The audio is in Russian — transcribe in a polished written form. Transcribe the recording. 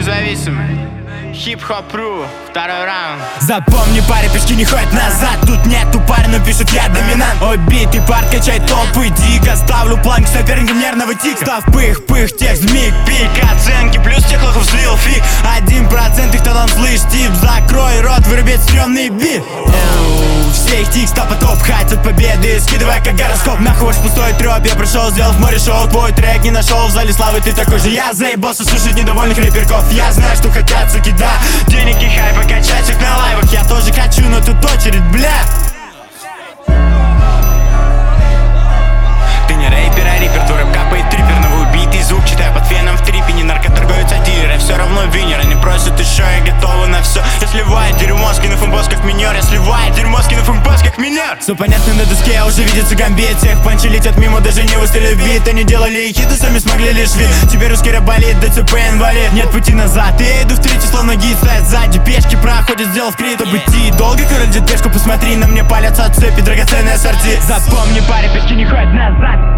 независимый. Хип-хоп-ру, второй раунд. Запомни, парень, пешки не ходят назад. Тут нету парня, но пишут я доминант. Убитый парт, качай толпы, дико. Ставлю планку соперникам нервного тика. Став пых-пых, текст, миг, пик. Оценки плюс тех лохов слил фиг. 1% их талант, слышь, тип. Закрой рот, вырубить стрёмный бит. Все их тик, стопа топ, хотят победы. Скидывай как гороскоп, нахуй ваш пустой троп. Я пришел, сделал в море шоу. Твой трек не нашел в зале славы, ты такой же. Я заебался слушать недовольных рэперков. Я знаю, что хотят, суки, да. Денег и хайпа, качать их на лайвах. Я тоже хочу, но тут очередь, бля. Ты не рэпер, а рипер, твой рэп капает трипер. Новый убитый звук, читаю под феном в трипе. Не наркоторговец, а дилер, я все равно винер. Они просят еще, я готова на все. Я сливаю дерьмо, скинув импост как минер. Я сливаю дерьмо, скинув импост как минер. Все понятно на доске, я уже видится гамбит. Всех панчи летят мимо, даже не выстрелив бит. Они делали хиты, сами смогли лишь вид. Теперь русский рэп болит, ДЦП инвалид. Нет пути назад, я иду в третью, словно гид. Стоят сзади, пешки проходят, сделав крит. Чтобы идти долго, король дед пешку, посмотри на мне, палец от цепи, драгоценные ассорти. Запомни, парень, пешки не ходят назад.